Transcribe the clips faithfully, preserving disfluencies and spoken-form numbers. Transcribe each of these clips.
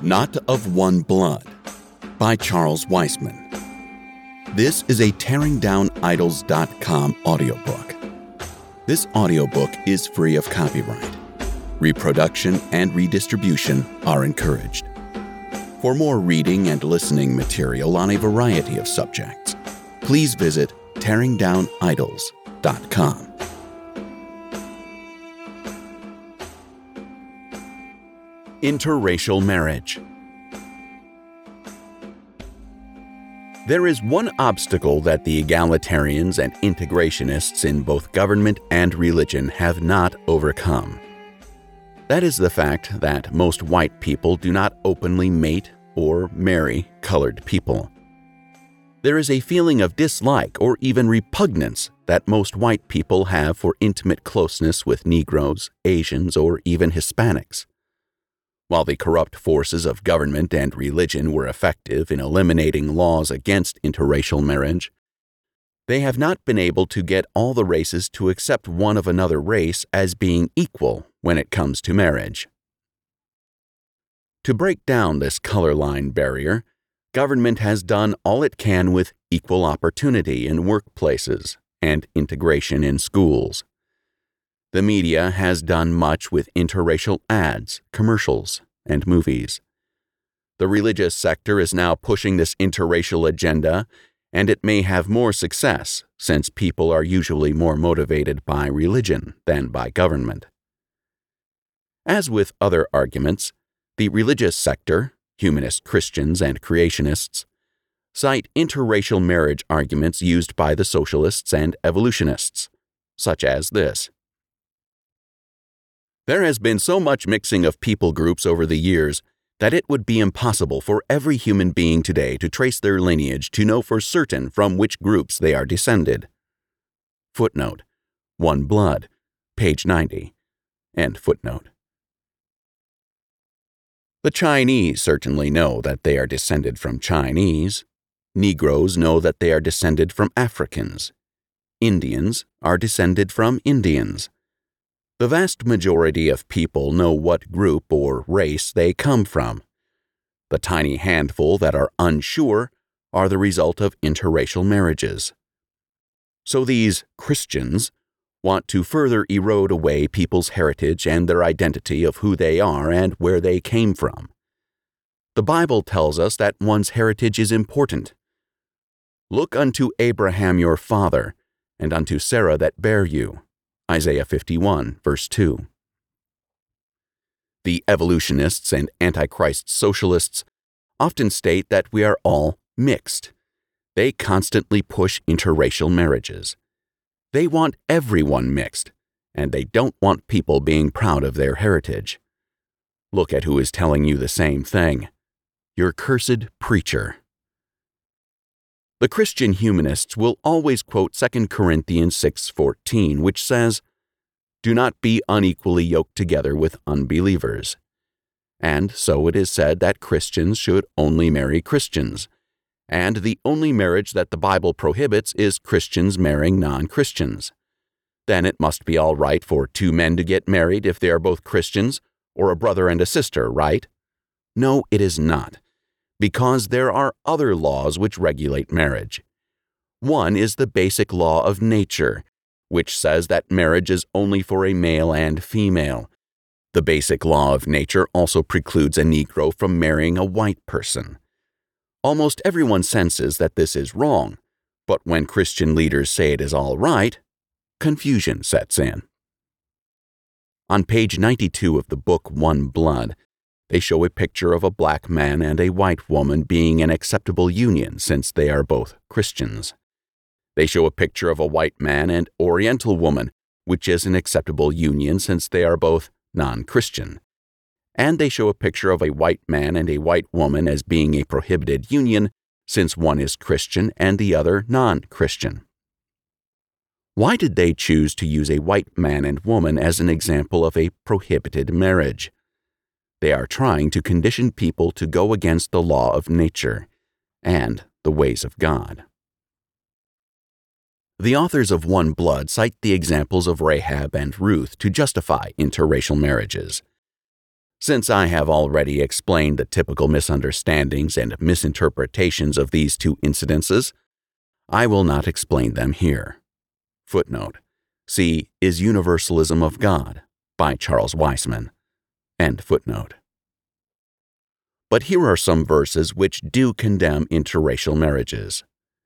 Not of One Blood by Charles Weisman. This is a tearing down idols dot com audiobook. This audiobook is free of copyright. Reproduction and redistribution are encouraged. For more reading and listening material on a variety of subjects, please visit tearing down idols dot com. Interracial marriage. There is one obstacle that the egalitarians and integrationists in both government and religion have not overcome. That is the fact that most white people do not openly mate or marry colored people. There is a feeling of dislike or even repugnance that most white people have for intimate closeness with Negroes, Asians, or even Hispanics. While the corrupt forces of government and religion were effective in eliminating laws against interracial marriage, they have not been able to get all the races to accept one of another race as being equal when it comes to marriage. To break down this color line barrier, government has done all it can with equal opportunity in workplaces and integration in schools. The media has done much with interracial ads, commercials, and movies. The religious sector is now pushing this interracial agenda, and it may have more success since people are usually more motivated by religion than by government. As with other arguments, the religious sector, humanist Christians and creationists, cite interracial marriage arguments used by the socialists and evolutionists, such as this. There has been so much mixing of people groups over the years that it would be impossible for every human being today to trace their lineage to know for certain from which groups they are descended. Footnote: One Blood, page ninety. End footnote. The Chinese certainly know that they are descended from Chinese. Negroes know that they are descended from Africans. Indians are descended from Indians. The vast majority of people know what group or race they come from. The tiny handful that are unsure are the result of interracial marriages. So these Christians want to further erode away people's heritage and their identity of who they are and where they came from. The Bible tells us that one's heritage is important. Look unto Abraham your father, and unto Sarah that bare you. Isaiah fifty-one, verse two. The evolutionists and Antichrist socialists often state that we are all mixed. They constantly push interracial marriages. They want everyone mixed, and they don't want people being proud of their heritage. Look at who is telling you the same thing. Your cursed preacher. The Christian humanists will always quote Second Corinthians six fourteen, which says, "Do not be unequally yoked together with unbelievers." And so it is said that Christians should only marry Christians, and the only marriage that the Bible prohibits is Christians marrying non-Christians. Then it must be all right for two men to get married if they are both Christians, or a brother and a sister, right? No, it is not, because there are other laws which regulate marriage. One is the basic law of nature, which says that marriage is only for a male and female. The basic law of nature also precludes a Negro from marrying a white person. Almost everyone senses that this is wrong, but when Christian leaders say it is all right, confusion sets in. On page ninety-two of the book One Blood, they show a picture of a black man and a white woman being an acceptable union since they are both Christians. They show a picture of a white man and Oriental woman, which is an acceptable union since they are both non-Christian. And they show a picture of a white man and a white woman as being a prohibited union since one is Christian and the other non-Christian. Why did they choose to use a white man and woman as an example of a prohibited marriage? They are trying to condition people to go against the law of nature and the ways of God. The authors of One Blood cite the examples of Rahab and Ruth to justify interracial marriages. Since I have already explained the typical misunderstandings and misinterpretations of these two incidences, I will not explain them here. Footnote. See Is Universalism of God by Charles Weisman. End footnote. But here are some verses which do condemn interracial marriages.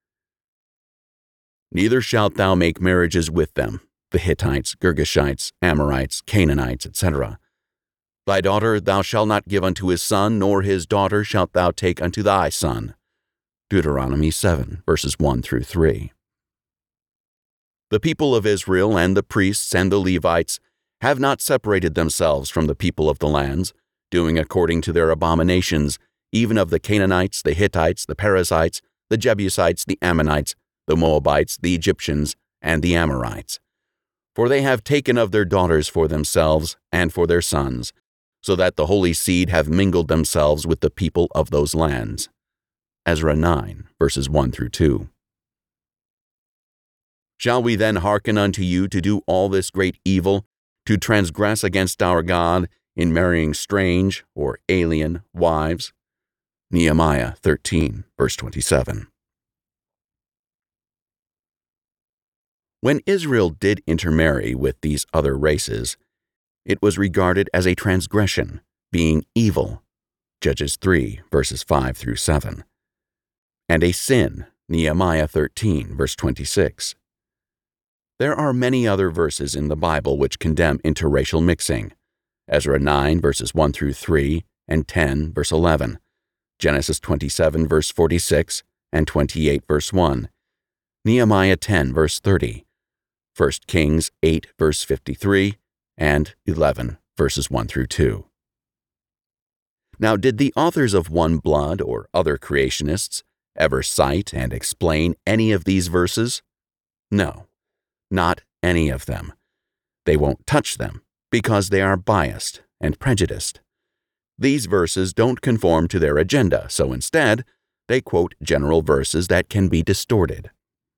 Neither shalt thou make marriages with them, the Hittites, Girgashites, Amorites, Canaanites, et cetera. Thy daughter thou shalt not give unto his son, nor his daughter shalt thou take unto thy son. Deuteronomy seven, verses one through three. The people of Israel and the priests and the Levites have not separated themselves from the people of the lands, doing according to their abominations, even of the Canaanites, the Hittites, the Perizzites, the Jebusites, the Ammonites, the Moabites, the Egyptians, and the Amorites. For they have taken of their daughters for themselves and for their sons, so that the holy seed have mingled themselves with the people of those lands. Ezra nine, verses one through two. Shall we then hearken unto you to do all this great evil, to transgress against our God in marrying strange or alien wives? Nehemiah thirteen, verse twenty-seven. When Israel did intermarry with these other races, it was regarded as a transgression, being evil, Judges three, verses five through seven, and a sin, Nehemiah thirteen, verse twenty-six. There are many other verses in the Bible which condemn interracial mixing, Ezra nine, verses one through three, and ten, verse eleven, Genesis twenty-seven, verse forty-six, and twenty-eight, verse one, Nehemiah ten, verse thirty, First Kings eight, verse fifty-three, and eleven, verses one through two. Now, did the authors of One Blood or other creationists ever cite and explain any of these verses? No, not any of them. They won't touch them because they are biased and prejudiced. These verses don't conform to their agenda, so instead, they quote general verses that can be distorted.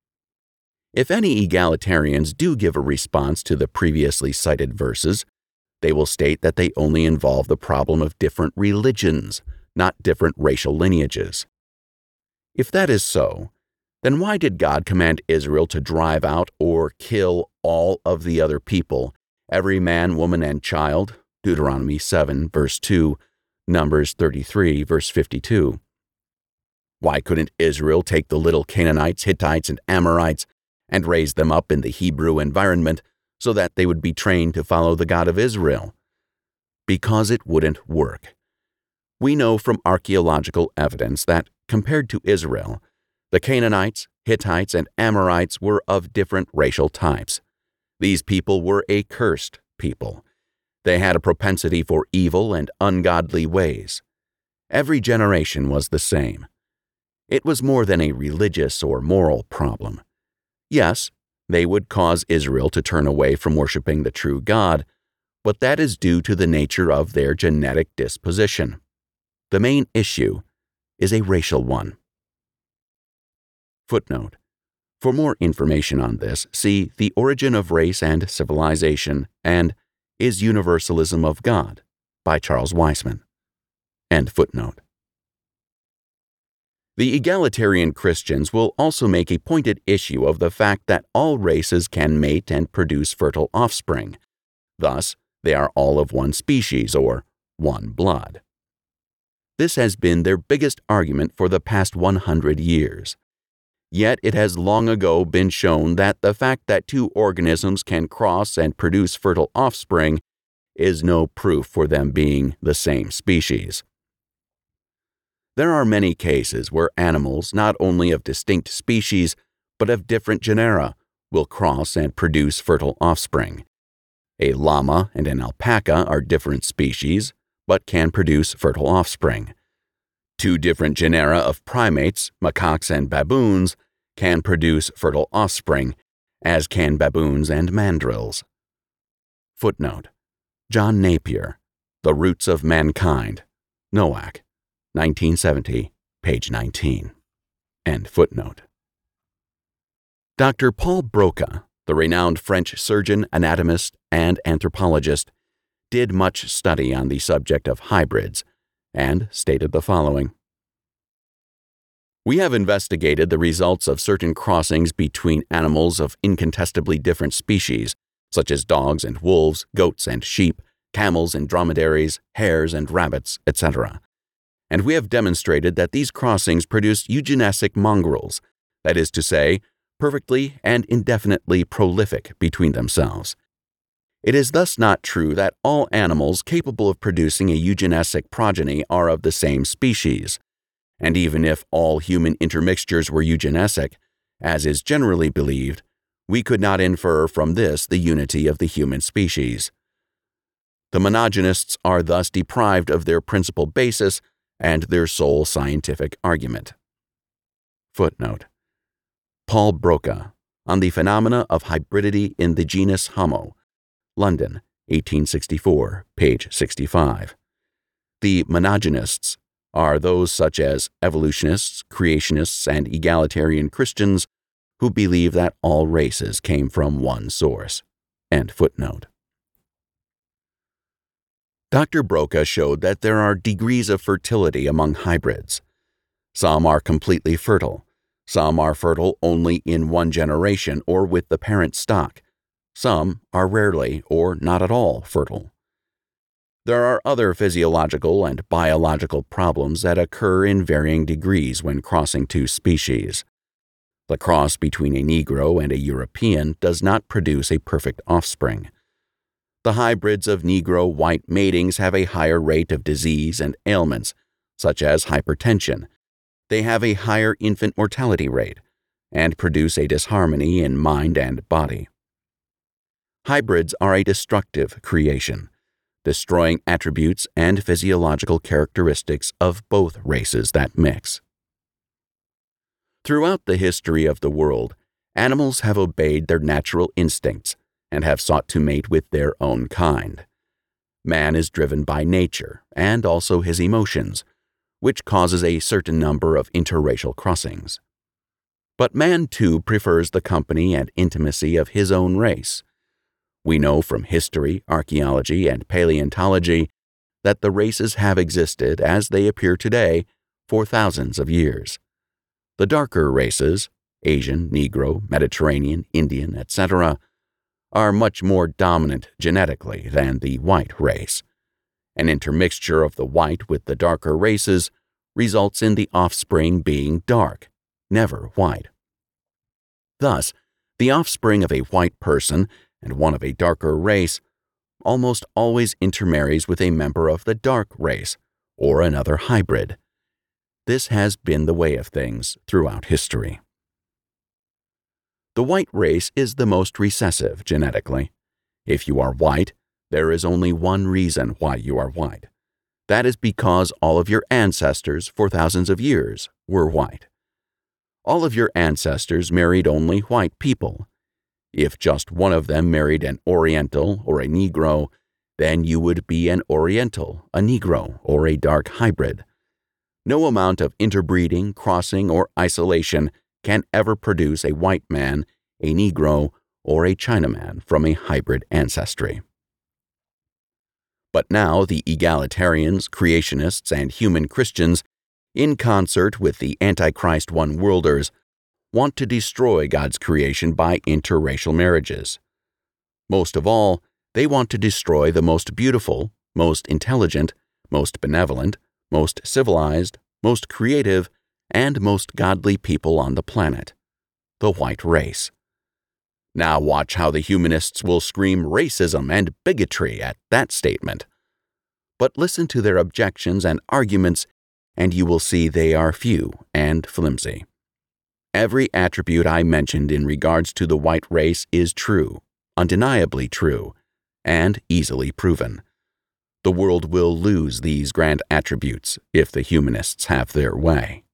If any egalitarians do give a response to the previously cited verses, they will state that they only involve the problem of different religions, not different racial lineages. If that is so, then why did God command Israel to drive out or kill all of the other people, every man, woman, and child, Deuteronomy seven, verse two, Numbers thirty-three, verse fifty-two? Why couldn't Israel take the little Canaanites, Hittites, and Amorites and raise them up in the Hebrew environment so that they would be trained to follow the God of Israel? Because it wouldn't work. We know from archaeological evidence that, compared to Israel, the Canaanites, Hittites, and Amorites were of different racial types. These people were a cursed people. They had a propensity for evil and ungodly ways. Every generation was the same. It was more than a religious or moral problem. Yes, they would cause Israel to turn away from worshiping the true God, but that is due to the nature of their genetic disposition. The main issue is a racial one. Footnote. For more information on this, see The Origin of Race and Civilization and Is Universalism of God by Charles Weisman. End footnote. The egalitarian Christians will also make a pointed issue of the fact that all races can mate and produce fertile offspring. Thus, they are all of one species or one blood. This has been their biggest argument for the past one hundred years. Yet it has long ago been shown that the fact that two organisms can cross and produce fertile offspring is no proof for them being the same species. There are many cases where animals, not only of distinct species, but of different genera, will cross and produce fertile offspring. A llama and an alpaca are different species, but can produce fertile offspring. Two different genera of primates, macaques and baboons, can produce fertile offspring, as can baboons and mandrills. Footnote. John Napier, The Roots of Mankind, Nowak, nineteen seventy, page nineteen. End footnote. Doctor Paul Broca, the renowned French surgeon, anatomist, and anthropologist, did much study on the subject of hybrids and stated the following. We have investigated the results of certain crossings between animals of incontestably different species, such as dogs and wolves, goats and sheep, camels and dromedaries, hares and rabbits, et cetera. And we have demonstrated that these crossings produce eugenesic mongrels, that is to say, perfectly and indefinitely prolific between themselves. It is thus not true that all animals capable of producing a eugenesic progeny are of the same species. And even if all human intermixtures were eugenesic, as is generally believed, we could not infer from this the unity of the human species. The monogenists are thus deprived of their principal basis and their sole scientific argument. Footnote: Paul Broca, On the Phenomena of Hybridity in the Genus Homo, London, eighteen sixty-four, page sixty-five. The monogenists are those such as evolutionists, creationists, and egalitarian Christians who believe that all races came from one source. End footnote. Doctor Broca showed that there are degrees of fertility among hybrids. Some are completely fertile. Some are fertile only in one generation or with the parent stock. Some are rarely or not at all fertile. There are other physiological and biological problems that occur in varying degrees when crossing two species. The cross between a Negro and a European does not produce a perfect offspring. The hybrids of Negro-white matings have a higher rate of disease and ailments, such as hypertension. They have a higher infant mortality rate, and produce a disharmony in mind and body. Hybrids are a destructive creation, destroying attributes and physiological characteristics of both races that mix. Throughout the history of the world, animals have obeyed their natural instincts and have sought to mate with their own kind. Man is driven by nature and also his emotions, which causes a certain number of interracial crossings. But man too prefers the company and intimacy of his own race. We know from history, archaeology, and paleontology that the races have existed as they appear today for thousands of years. The darker races, Asian, Negro, Mediterranean, Indian, et cetera, are much more dominant genetically than the white race. An intermixture of the white with the darker races results in the offspring being dark, never white. Thus, the offspring of a white person and one of a darker race almost always intermarries with a member of the dark race or another hybrid. This has been the way of things throughout history. The white race is the most recessive genetically. If you are white, there is only one reason why you are white. That is because all of your ancestors for thousands of years were white. All of your ancestors married only white people. If just one of them married an Oriental or a Negro, then you would be an Oriental, a Negro, or a dark hybrid. No amount of interbreeding, crossing, or isolation can ever produce a white man, a Negro, or a Chinaman from a hybrid ancestry. But now the egalitarians, creationists, and human Christians, in concert with the Antichrist one-worlders, want to destroy God's creation by interracial marriages. Most of all, they want to destroy the most beautiful, most intelligent, most benevolent, most civilized, most creative, and most godly people on the planet, the white race. Now watch how the humanists will scream racism and bigotry at that statement. But listen to their objections and arguments, and you will see they are few and flimsy. Every attribute I mentioned in regards to the white race is true, undeniably true, and easily proven. The world will lose these grand attributes if the humanists have their way.